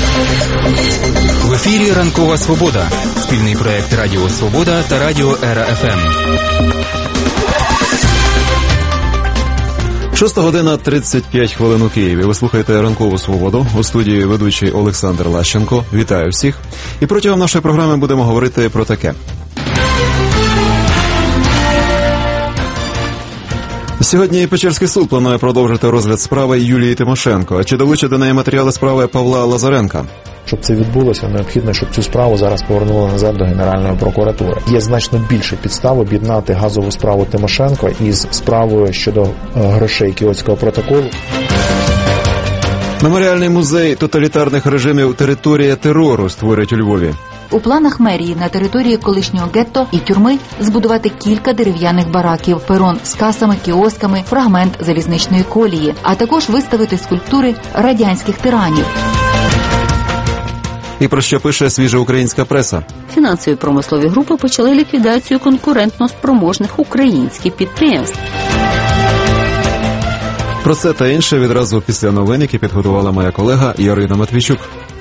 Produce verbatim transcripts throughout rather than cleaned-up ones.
В ефірі «Ранкова Свобода» – спільний проєкт Радіо Свобода та Радіо Ера Еф Ем. Шоста година тридцять п'ять хвилин у Києві. Ви слухаєте «Ранкову Свободу». У студії ведучий Олександр Лащенко. Вітаю всіх. І протягом нашої програми будемо говорити про таке. Сьогодні Печерський суд планує продовжити розгляд справи Юлії Тимошенко. А чи долучить до неї матеріали справи Павла Лазаренка? Щоб це відбулося, необхідно, щоб цю справу зараз повернули назад до Генеральної прокуратури. Є значно більше підстав об'єднати газову справу Тимошенко із справою щодо грошей Кіотського протоколу. Меморіальний музей тоталітарних режимів «Територія терору» створять у Львові. У планах мерії на території колишнього гетто і тюрми збудувати кілька дерев'яних бараків, перон з касами, кіосками, фрагмент залізничної колії, а також виставити скульптури радянських тиранів. І про що пише свіжа українська преса? Фінансові промислові групи почали ліквідацію конкурентно спроможних українських підприємств. Про це та інше відразу після новин, які підготувала моя колега Ярина Матвійчук.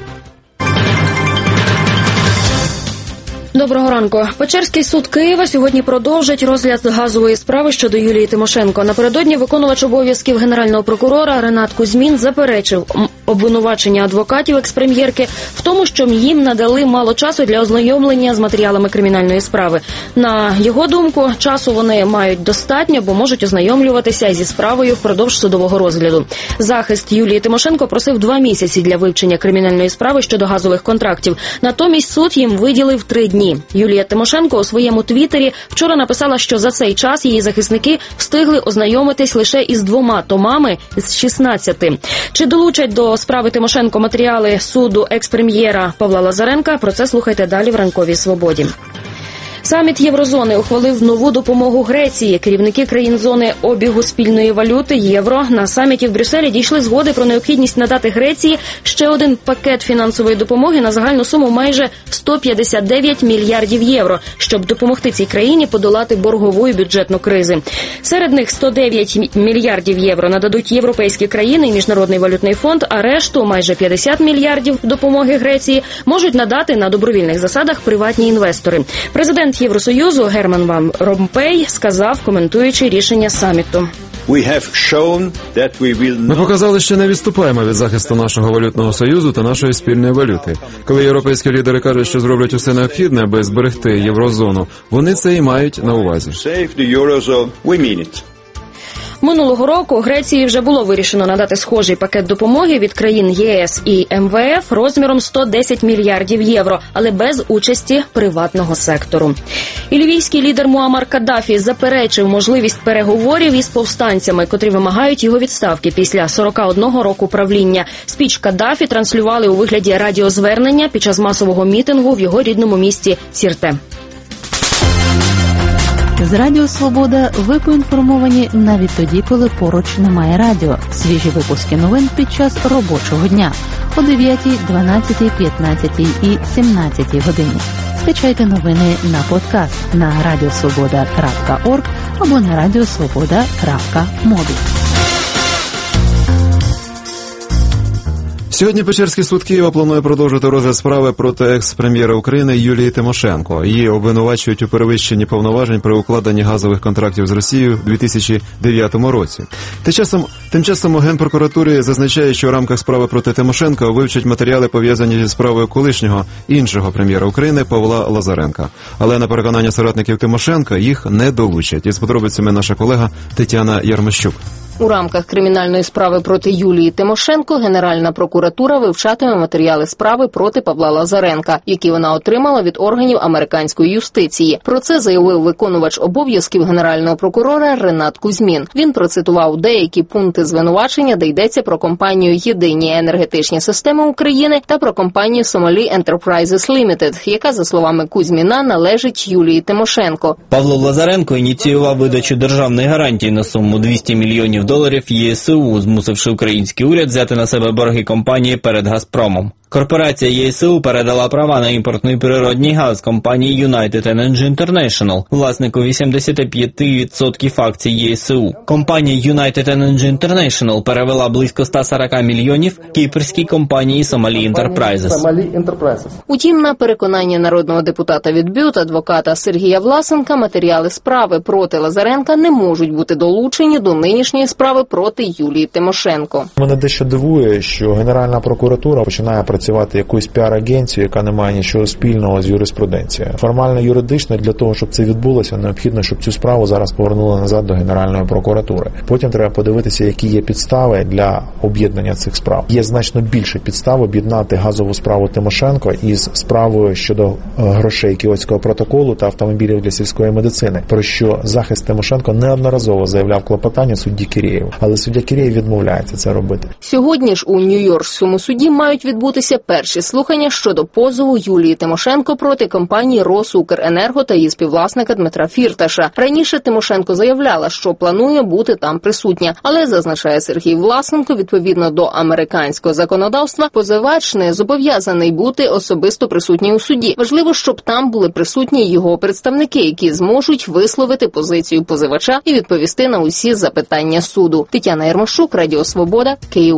Доброго ранку. Печерський суд Києва сьогодні продовжить розгляд газової справи щодо Юлії Тимошенко. Напередодні виконувач обов'язків генерального прокурора Ренат Кузьмін заперечив обвинувачення адвокатів експрем'єрки в тому, що їм надали мало часу для ознайомлення з матеріалами кримінальної справи. На його думку, часу вони мають достатньо, бо можуть ознайомлюватися зі справою впродовж судового розгляду. Захист Юлії Тимошенко просив два місяці для вивчення кримінальної справи щодо газових контрактів. Натомість суд їм виділив три дні. Юлія Тимошенко у своєму твіттері вчора написала, що за цей час її захисники встигли ознайомитись лише із двома томами з шістнадцяти. Чи долучать до справи Тимошенко матеріали суду екс-прем'єра Павла Лазаренка? Про це слухайте далі в «Ранковій Свободі». Саміт Єврозони ухвалив нову допомогу Греції. Керівники країн зони обігу спільної валюти євро на саміті в Брюсселі дійшли згоди про необхідність надати Греції ще один пакет фінансової допомоги на загальну суму майже сто п'ятдесят дев'ять мільярдів євро, щоб допомогти цій країні подолати боргову і бюджетну кризи. Серед них сто дев'ять мільярдів євро нададуть європейські країни і Міжнародний валютний фонд, а решту, майже п'ятдесят мільярдів допомоги Греції, можуть надати на добровільних засадах приватні інвестори. Президент Євросоюзу Герман Ван Ромпей сказав, коментуючи рішення саміту. Ми показали, що не відступаємо від захисту нашого валютного союзу та нашої спільної валюти. Коли європейські лідери кажуть, що зроблять усе необхідне, аби зберегти єврозону, вони це і мають на увазі. Минулого року Греції вже було вирішено надати схожий пакет допомоги від країн ЄС і ем ве еф розміром сто десять мільярдів євро, але без участі приватного сектору. І лівійський лідер Муаммар Каддафі заперечив можливість переговорів із повстанцями, котрі вимагають його відставки після сорока одного року правління. Спіч Каддафі транслювали у вигляді радіозвернення під час масового мітингу в його рідному місті Сірте. З Радіо Свобода ви поінформовані навіть тоді, коли поруч немає радіо. Свіжі випуски новин під час робочого дня о дев'ятій, дванадцятій, п'ятнадцятій і сімнадцятій годині. Скачайте новини на подкаст на радіосвобода крапка орг або на радіосвобода крапка мобі. Сьогодні Печерський суд Києва планує продовжити розгляд справи проти екс-прем'єра України Юлії Тимошенко. Її обвинувачують у перевищенні повноважень при укладенні газових контрактів з Росією у дві тисячі дев'ятому році. Тим часом, тим часом у Генпрокуратурі зазначає, що в рамках справи проти Тимошенко вивчать матеріали, пов'язані зі справою колишнього іншого прем'єра України Павла Лазаренка. Але на переконання соратників Тимошенка їх не долучать. Із подробицями наша колега Тетяна Ярмощук. У рамках кримінальної справи проти Юлії Тимошенко Генеральна прокуратура вивчатиме матеріали справи проти Павла Лазаренка, які вона отримала від органів американської юстиції. Про це заявив виконувач обов'язків Генерального прокурора Ренат Кузьмін. Він процитував деякі пункти звинувачення, де йдеться про компанію «Єдині енергетичні системи України» та про компанію «Somali Enterprises Limited», яка, за словами Кузьміна, належить Юлії Тимошенко. Павло Лазаренко ініціював видачу державної гарантії на суму двісті мільйонів доларів ЄСУ, змусивши український уряд взяти на себе борги компанії перед «Газпромом». Корпорація ЄСУ передала права на імпортний природній газ компанії United Energy International, власнику вісімдесят п'ять відсотків акцій ЄСУ. Компанія United Energy International перевела близько сто сорок мільйонів кіпрській компанії Somali Enterprises. Утім, на переконання народного депутата від БЮТ, адвоката Сергія Власенка, матеріали справи проти Лазаренка не можуть бути долучені до нинішньої справи проти Юлії Тимошенко. Мене дещо дивує, що Генеральна прокуратура починає працювати якоюсь піар-агенцією, яка не має нічого спільного з юриспруденцією. Формально юридично для того, щоб це відбулося, необхідно, щоб цю справу зараз повернули назад до Генеральної прокуратури. Потім треба подивитися, які є підстави для об'єднання цих справ. Є значно більше підстав об'єднати газову справу Тимошенко із справою щодо грошей Кіотського протоколу та автомобілів для сільської медицини, про що захист Тимошенко неодноразово заявляв клопотання судді Кірєєву. Але суддя Кірєєв відмовляється це робити. Сьогодні ж у Нью-Йоркському суді мають відбутися перші слухання щодо позову Юлії Тимошенко проти компанії «Росукренерго» та її співвласника Дмитра Фірташа. Раніше Тимошенко заявляла, що планує бути там присутня, але, зазначає Сергій Власенко, відповідно до американського законодавства, позивач не зобов'язаний бути особисто присутній у суді. Важливо, щоб там були присутні його представники, які зможуть висловити позицію позивача і відповісти на усі запитання суду. Тетяна Єрмошук, Радіо Свобода, Київ.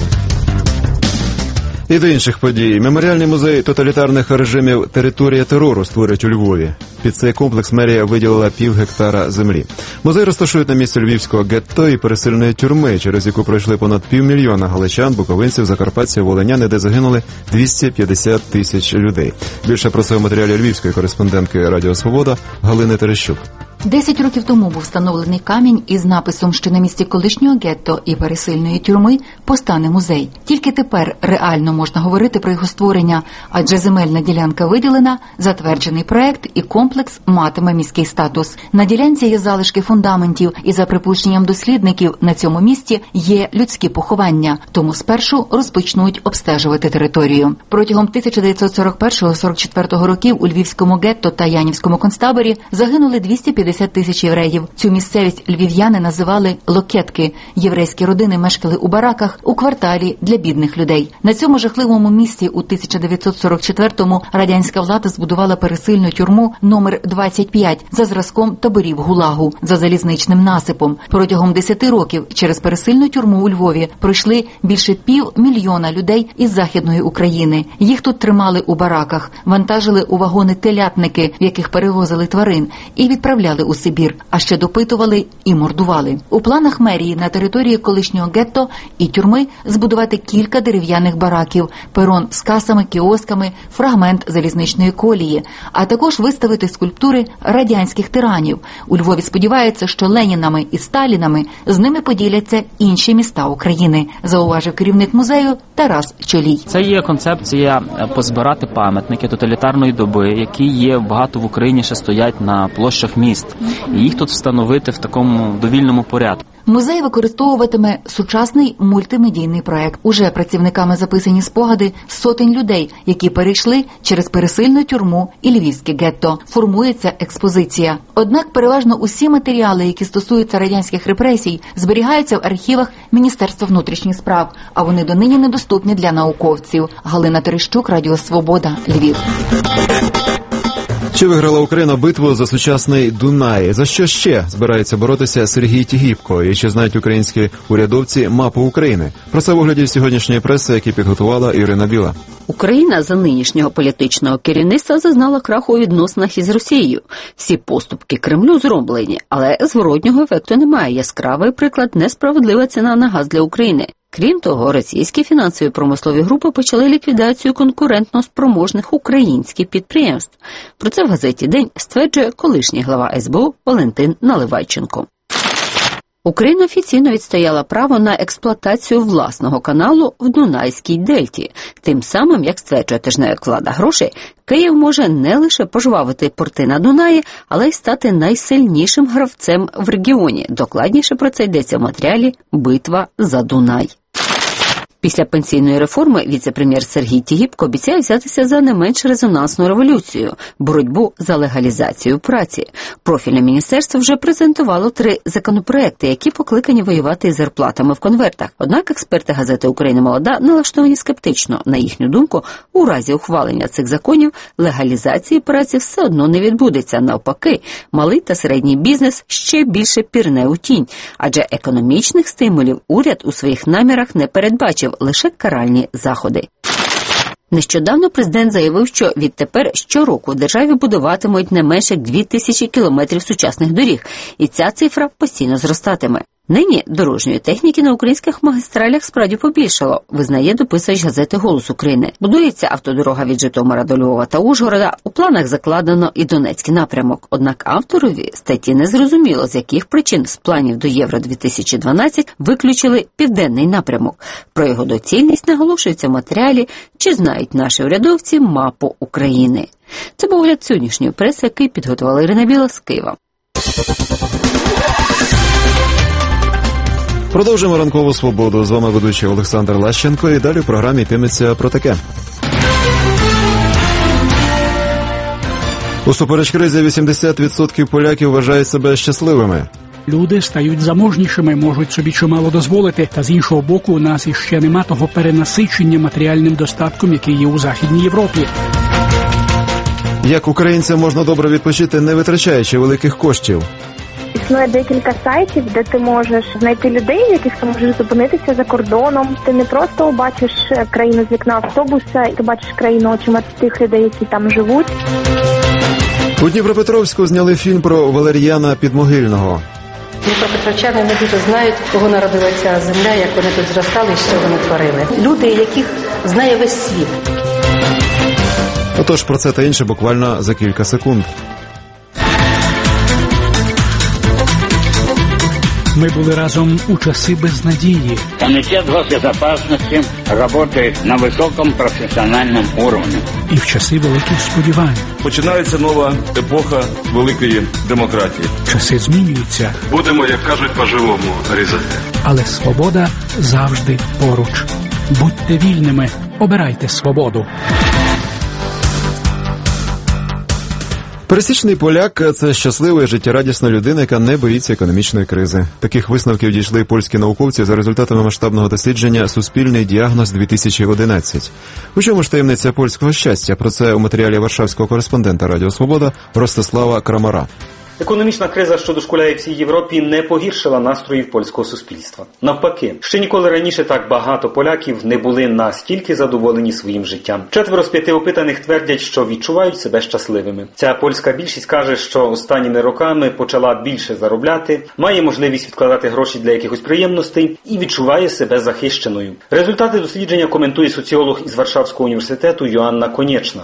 І до інших подій. Меморіальний музей тоталітарних режимів «Територія терору» створять у Львові. Під цей комплекс мерія виділила пів гектара землі. Музей розташують на місці львівського гетто і пересильної тюрми, через яку пройшли понад півмільйона галичан, буковинців, закарпатців, волинян, де загинули двісті п'ятдесят тисяч людей. Більше про це у матеріалі львівської кореспондентки Радіо Свобода Галини Терещук. Десять років тому був встановлений камінь із написом, що на місці колишнього гетто і пересильної тюрми постане музей. Тільки тепер реально можна говорити про його створення, адже земельна ділянка виділена, затверджений проект і комплекс матиме міський статус. На ділянці є залишки фундаментів і, за припущенням дослідників, на цьому місці є людські поховання, тому спершу розпочнуть обстежувати територію. Протягом тисяча дев'ятсот сорок першого - сорок четвертого років у Львівському гетто та Янівському концтаборі загинули двісті п'ятдесят тисяч євреїв. Цю місцевість львів'яни називали «локетки». Єврейські родини мешкали у бараках у кварталі для бідних людей. На цьому жахливому місці у тисяча дев'ятсот сорок четвертому радянська влада збудувала пересильну тюрму номер двадцять п'ять за зразком таборів ГУЛАГу за залізничним насипом. Протягом десяти років через пересильну тюрму у Львові пройшли більше пів мільйона людей із Західної України. Їх тут тримали у бараках, вантажили у вагони телятники, в яких перевозили тварин, і відправляли у Сибір, а ще допитували і мордували. У планах мерії на території колишнього гетто і тюрми збудувати кілька дерев'яних бараків, перон з касами, кіосками, фрагмент залізничної колії, а також виставити скульптури радянських тиранів. У Львові сподіваються, що Ленінами і Сталінами з ними поділяться інші міста України, зауважив керівник музею Тарас Чолій. Це є концепція позбирати пам'ятники тоталітарної доби, які є багато в Україні, ще стоять на площах міст. І їх тут встановити в такому довільному порядку. Музей використовуватиме сучасний мультимедійний проект. Уже працівниками записані спогади сотень людей, які перейшли через пересильну тюрму і львівське гетто. Формується експозиція. Однак переважно усі матеріали, які стосуються радянських репресій, зберігаються в архівах Міністерства внутрішніх справ, а вони донині недоступні для науковців. Галина Терещук, Радіо Свобода, Львів. Чи виграла Україна битву за сучасний Дунай? За що ще збирається боротися Сергій Тігіпко? І чи знають українські урядовці мапу України? Про це в огляді сьогоднішньої преси, які підготувала Ірина Біла. Україна за нинішнього політичного керівництва зазнала краху у відносинах із Росією. Всі поступки Кремлю зроблені, але зворотнього ефекту немає. Яскравий приклад – несправедлива ціна на газ для України. Крім того, російські фінансові промислові групи почали ліквідацію конкурентно спроможних українських підприємств. Про це в газеті «День» стверджує колишній глава ес бе у Валентин Наливайченко. Україна офіційно відстояла право на експлуатацію власного каналу в Дунайській дельті. Тим самим, як стверджує тижневик «Влада грошей», Київ може не лише пожвавити порти на Дунаї, але й стати найсильнішим гравцем в регіоні. Докладніше про це йдеться в матеріалі «Битва за Дунай». Після пенсійної реформи віце-прем'єр Сергій Тігіпко обіцяє взятися за не менш резонансну революцію – боротьбу за легалізацію праці. Профільне міністерство вже презентувало три законопроекти, які покликані воювати із зарплатами в конвертах. Однак експерти газети «Україна молода» налаштовані скептично. На їхню думку, у разі ухвалення цих законів легалізації праці все одно не відбудеться. Навпаки, малий та середній бізнес ще більше пірне у тінь, адже економічних стимулів уряд у своїх намірах не передбачив, лише каральні заходи. Нещодавно президент заявив, що відтепер щороку в державі будуватимуть не менше дві тисячі кілометрів сучасних доріг, і ця цифра постійно зростатиме. Нині дорожньої техніки на українських магістралях справді побільшало, визнає дописувач газети «Голос України». Будується автодорога від Житомира до Львова та Ужгорода, у планах закладено і Донецький напрямок. Однак авторові статті не зрозуміло, з яких причин з планів до Євро дві тисячі дванадцять виключили південний напрямок. Про його доцільність наголошується в матеріалі «Чи знають наші урядовці мапу України?». Це був огляд сьогоднішньої преси, який підготувала Ірина Біла з Києва. Продовжуємо ранкову свободу. З вами ведучий Олександр Лащенко. І далі в програмі йтиметься про таке. Усупереч кризі вісімдесят відсотків поляків вважають себе щасливими. Люди стають заможнішими, можуть собі чимало дозволити. Та з іншого боку, у нас іще нема того перенасичення матеріальним достатком, який є у Західній Європі. Як українцям можна добре відпочити, не витрачаючи великих коштів? Існує декілька сайтів, де ти можеш знайти людей, яких ти можеш зупинитися за кордоном. Ти не просто бачиш країну з вікна автобуса, ти бачиш країну очима тих людей, які там живуть. У Дніпропетровську зняли фільм про Валер'яна Підмогильного. Дніпропетровчани не дуже знають, кого народила ця земля, як вони тут зростали і що вони творили. Люди, яких знає весь світ. Отож, про це та інше буквально за кілька секунд. Ми були разом у часи безнадії. Комитет госбезопасности работает на високому професіональному уровні. І в часи великих сподівань. Починається нова епоха великої демократії. Часи змінюються. Будемо, як кажуть, по-живому різати. Але свобода завжди поруч. Будьте вільними, обирайте свободу. Пересічний поляк – це щаслива і життєрадісна людина, яка не боїться економічної кризи. Таких висновків дійшли польські науковці за результатами масштабного дослідження «Суспільний діагноз дві тисячі одинадцять». У чому ж таємниця польського щастя? Про це у матеріалі варшавського кореспондента Радіо Свобода Ростислава Крамара. Економічна криза, що дошкуляє всій Європі, не погіршила настроїв польського суспільства. Навпаки, ще ніколи раніше так багато поляків не були настільки задоволені своїм життям. Четверо з п'яти опитаних твердять, що відчувають себе щасливими. Ця польська більшість каже, що останніми роками почала більше заробляти, має можливість відкладати гроші для якихось приємностей і відчуває себе захищеною. Результати дослідження коментує соціолог із Варшавського університету Йоанна Конечна.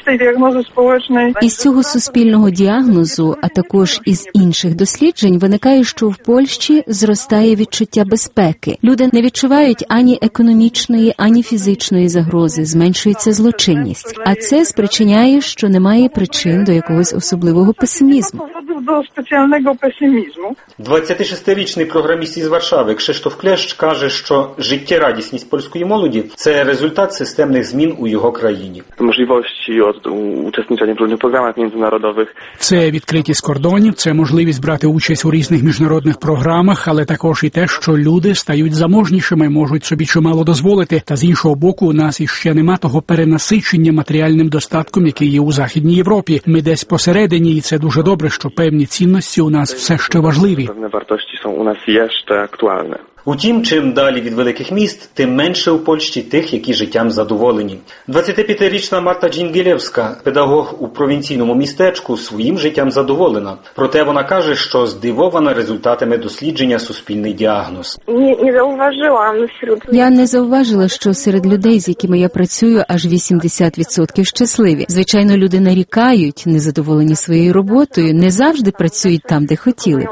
Із цього суспільного діагнозу, а також із інших досліджень виникає, що в Польщі зростає відчуття безпеки. Люди не відчувають ані економічної, ані фізичної загрози, зменшується злочинність. А це спричиняє, що немає причин до якогось особливого песимізму. До спеціального песимізму. двадцятишестирічний програміст із Варшави Кшиштоф Клещ каже, що життєрадісність польської молоді – це результат системних змін у його країні. Можливості учасничання в різних програмах міжнародних. Це відкритість кордонів, це можливість брати участь у різних міжнародних програмах, але також і те, що люди стають заможнішими, можуть собі чимало дозволити. Та з іншого боку, у нас іще нема того перенасичення матеріальним достатком, який є у Західній Європі. Ми десь посередині, і це дуже добре, що певні цінності у нас все ще важливі. Певні вартості są у нас ще актуальні. Утім, чим далі від великих міст, тим менше у Польщі тих, які життям задоволені. двадцятип'ятирічна Марта Джінгілєвська, педагог у провінційному містечку, своїм життям задоволена. Проте вона каже, що здивована результатами дослідження «Суспільний діагноз». Не, не зауважила. Я не зауважила, що серед людей, з якими я працюю, аж вісімдесят відсотків щасливі. Звичайно, люди нарікають, незадоволені своєю роботою, не завжди працюють там, де хотіли.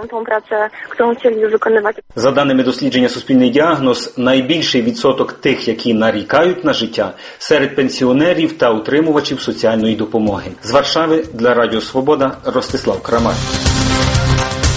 За даними дослідження «Суспільний діагноз», найбільший відсоток тих, які нарікають на життя, серед пенсіонерів та утримувачів соціальної допомоги. З Варшави для Радіо Свобода Ростислав Крамар.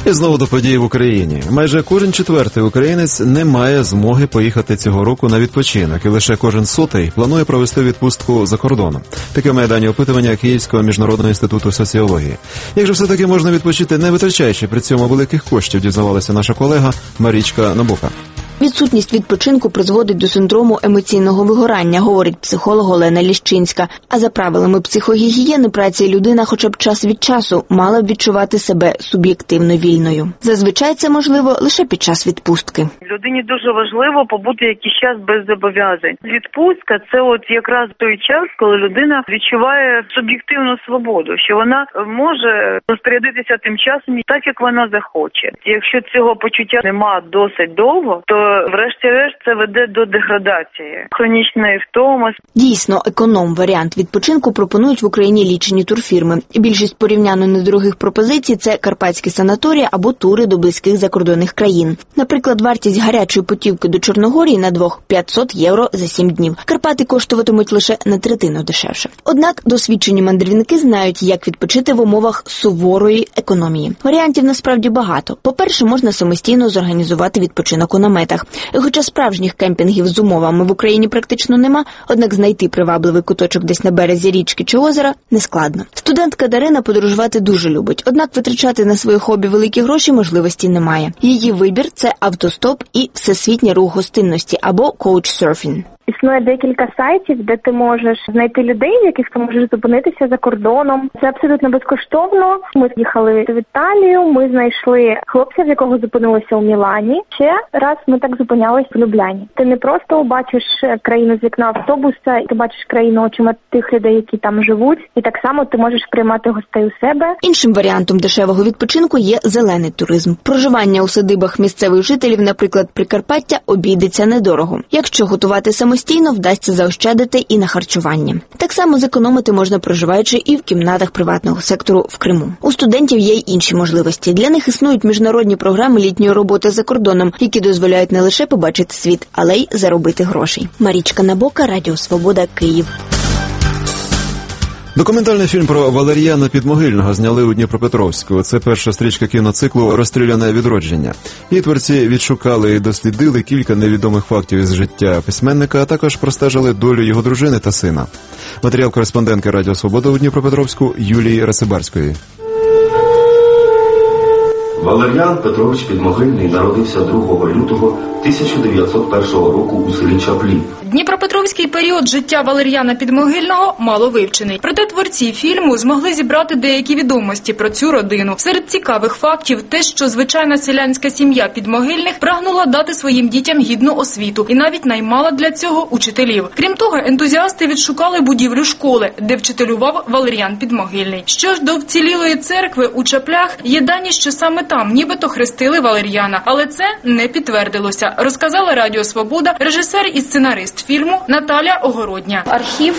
І знову до подій в Україні. Майже кожен четвертий українець не має змоги поїхати цього року на відпочинок, і лише кожен сотий планує провести відпустку за кордоном. Таке має дані опитування Київського міжнародного інституту соціології. Як же все-таки можна відпочити, не витрачаючи при цьому великих коштів, дізнавалася наша колега Марічка Набока. Відсутність відпочинку призводить до синдрому емоційного вигорання, говорить психолог Олена Ліщинська. А за правилами психогігієни праці людина хоча б час від часу мала б відчувати себе суб'єктивно вільною. Зазвичай це можливо лише під час відпустки. Людині дуже важливо побути якийсь час без зобов'язань. Відпустка – це от якраз той час, коли людина відчуває суб'єктивну свободу, що вона може розпорядитися тим часом так, як вона захоче. Якщо цього почуття нема досить довго, то врешті-решт це веде до деградації, хронічної втоми. Дійсно, економ-варіант відпочинку пропонують в Україні лічені турфірми. Більшість порівняно недорогих пропозицій – це карпатські санаторії або тури до близьких закордонних країн. Наприклад, вартість гарячої путівки до Чорногорії на двох – п'ятсот євро за сім днів. Карпати коштуватимуть лише на третину дешевше. Однак досвідчені мандрівники знають, як відпочити в умовах суворої економії. Варіантів насправді багато. По-перше, можна самостійно зорганізувати відпочинок у наметах. І хоча справжніх кемпінгів з умовами в Україні практично нема, однак знайти привабливий куточок десь на березі річки чи озера нескладно. Студентка Дарина подорожувати дуже любить, однак витрачати на своє хобі великі гроші можливості немає. Її вибір – це автостоп і всесвітній рух гостинності або коучсерфінг. Існує декілька сайтів, де ти можеш знайти людей, в яких ти можеш зупинитися за кордоном. Це абсолютно безкоштовно. Ми їхали в Італію, ми знайшли хлопця, в якого зупинилися у Мілані. Ще раз ми так зупинялись в Любляні. Ти не просто бачиш країну з вікна автобуса, ти бачиш країну очима тих людей, які там живуть, і так само ти можеш приймати гостей у себе. Іншим варіантом дешевого відпочинку є зелений туризм. Проживання у садибах місцевих жителів, наприклад, Прикарпаття, обійдеться недорого. Якщо готувати самостійно, Самостійно вдасться заощадити і на харчуванні. Так само зекономити можна, проживаючи і в кімнатах приватного сектору в Криму. У студентів є й інші можливості. Для них існують міжнародні програми літньої роботи за кордоном, які дозволяють не лише побачити світ, але й заробити грошей. Марічка Набока, Радіо Свобода, Київ. Документальний фільм про Валер'яна Підмогильного зняли у Дніпропетровську. Це перша стрічка кіноциклу «Розстріляне відродження». Її творці відшукали і дослідили кілька невідомих фактів із життя письменника, а також простежили долю його дружини та сина. Матеріал кореспондентки Радіо Свобода у Дніпропетровську Юлії Рацибарської. Валер'ян Петрович Підмогильний народився другого лютого тисяча дев'ятсот першого року у селі Чаплі. Дніпропетровський період життя Валер'яна Підмогильного мало вивчений. Проте творці фільму змогли зібрати деякі відомості про цю родину. Серед цікавих фактів те, що звичайна селянська сім'я Підмогильних прагнула дати своїм дітям гідну освіту і навіть наймала для цього учителів. Крім того, ентузіасти відшукали будівлю школи, де вчителював Валер'ян Підмогильний. Що ж до вцілілої церкви у Чаплях, є дані, що саме там нібито хрестили Валер'яна, але це не підтвердилося, розказала Радіо Свобода режисер і сценарист фільму Наталя Огородня. Архів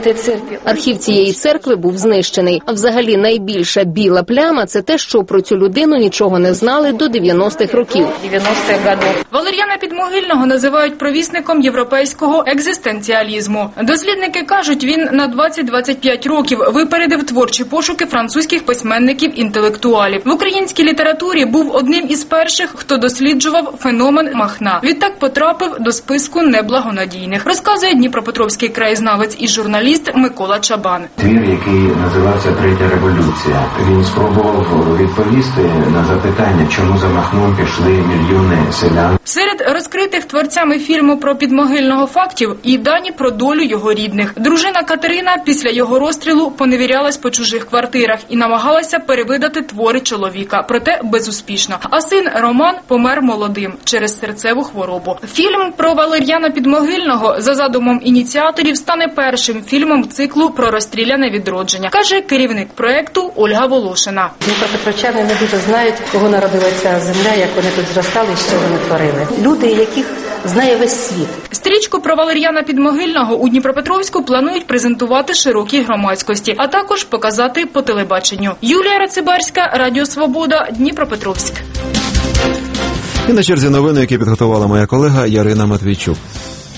Архів цієї церкви був знищений. А взагалі найбільша біла пляма – це те, що про цю людину нічого не знали до дев'яностих років. Валер'яна Підмогильного називають провісником європейського екзистенціалізму. Дослідники кажуть, він на двадцять-двадцять п'ять років випередив творчі пошуки французьких письменників-інтелектуалів. В українській літературі був одним із перших, хто досліджував феномен Махна. Відтак потрапив до списку неблагонадійних, розказує дніпропетровський краєзнавець і журналіст Микола Чабан. Твір, який називався «Третя революція». Він спробував відповісти на запитання, чому за Махном пішли мільйони селян. Серед розкритих творцями фільму про Підмогильного фактів і дані про долю його рідних. Дружина Катерина після його розстрілу поневірялась по чужих квартирах і намагалася перевидати твори чоловіка, проте безуспішно. А син Роман помер молодим через серцеву хворобу. Фільм про Валер'яна Підмогильного за задумом ініціаторів стане першим фільмом циклу про розстріляне відродження, каже керівник проекту Ольга Волошина. Дніпропетровчани не дуже знають, кого народила ця земля, як вони тут зростали і що вони творили. Люди, яких знає весь світ. Стрічку про Валер'яна Підмогильного у Дніпропетровську планують презентувати широкій громадськості, а також показати по телебаченню. Юлія Рацибарська, Радіо Свобода, Дніпропетровськ. І на черзі новини, які підготувала моя колега Ярина Матвійчук.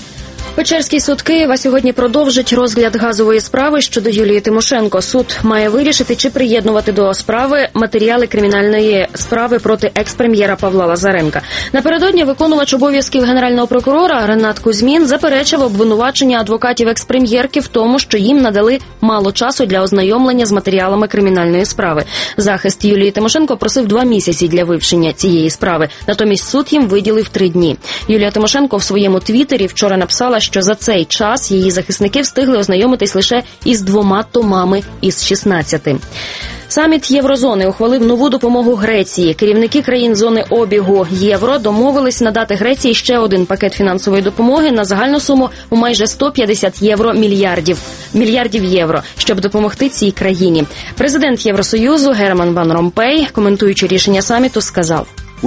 Печерський суд Києва сьогодні продовжить розгляд газової справи щодо Юлії Тимошенко. Суд має вирішити, чи приєднувати до справи матеріали кримінальної справи проти екс-прем'єра Павла Лазаренка. Напередодні виконувач обов'язків генерального прокурора Ренат Кузьмін заперечив обвинувачення адвокатів екс-прем'єрки в тому, що їм надали мало часу для ознайомлення з матеріалами кримінальної справи. Захист Юлії Тимошенко просив два місяці для вивчення цієї справи. Натомість суд їм виділив три дні. Юлія Тимошенко в своєму твіттері вчора написала, що за цей час її захисники встигли ознайомитись лише із двома томами із шістнадцяти. Саміт Єврозони ухвалив нову допомогу Греції. Керівники країн зони обігу євро домовились надати Греції ще один пакет фінансової допомоги на загальну суму у майже сто п'ятдесят євро мільярдів, мільярдів євро, щоб допомогти цій країні. Президент Євросоюзу Герман Ван Ромпей, коментуючи рішення саміту, сказав: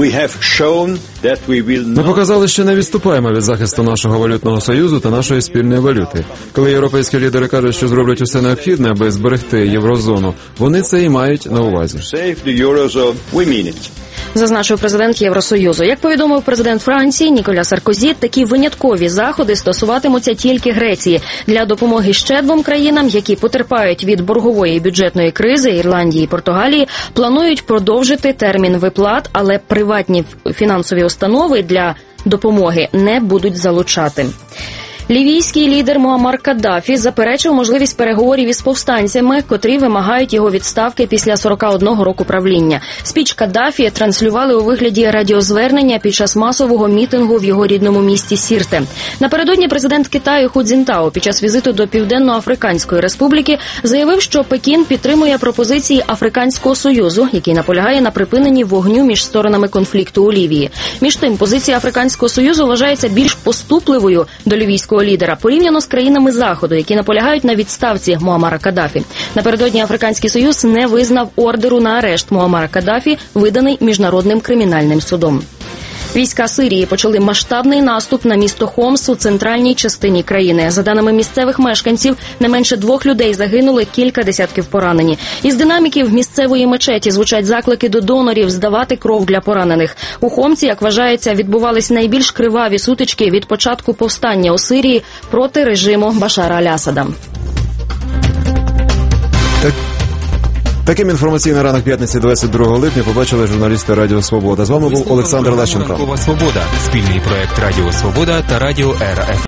Ми показали, що не відступаємо від захисту нашого валютного союзу та нашої спільної валюти. Коли європейські лідери кажуть, що зроблять усе необхідне, аби зберегти єврозону, вони це і мають на увазі. Зазначив президент Євросоюзу. Як повідомив президент Франції Ніколя Саркозі, такі виняткові заходи стосуватимуться тільки Греції. Для допомоги ще двом країнам, які потерпають від боргової і бюджетної кризи, Ірландії і Португалії, планують продовжити термін виплат, але приватні фінансові установи для допомоги не будуть залучати. Лівійський лідер Муаммар Каддафі заперечив можливість переговорів із повстанцями, котрі вимагають його відставки після сорок одного року правління. Спіч Каддафі транслювали у вигляді радіозвернення під час масового мітингу в його рідному місті Сірте. Напередодні президент Китаю Ху Цзінтао під час візиту до Південно-Африканської Республіки заявив, що Пекін підтримує пропозиції Африканського Союзу, який наполягає на припиненні вогню між сторонами конфлікту у Лівії. Між тим, позиція Африканського Союзу вважається більш поступливою до лівійського лідера порівняно з країнами Заходу, які наполягають на відставці Муаммара Каддафі. Напередодні Африканський Союз не визнав ордеру на арешт Муаммара Каддафі, виданий Міжнародним кримінальним судом. Війська Сирії почали масштабний наступ на місто Хомс у центральній частині країни. За даними місцевих мешканців, не менше двох людей загинули, кілька десятків поранені. Із динаміків місцевої мечеті звучать заклики до донорів здавати кров для поранених. У Хомсі, як вважається, відбувались найбільш криваві сутички від початку повстання у Сирії проти режиму Башара Аль-Асада. Таким інформаційний ранок п'ятниці двадцять другого липня побачили журналісти Радіо Свобода. З вами був Олександр Лещенко. Свобода. Спільний проект Радіо Свобода та Радіо Ера.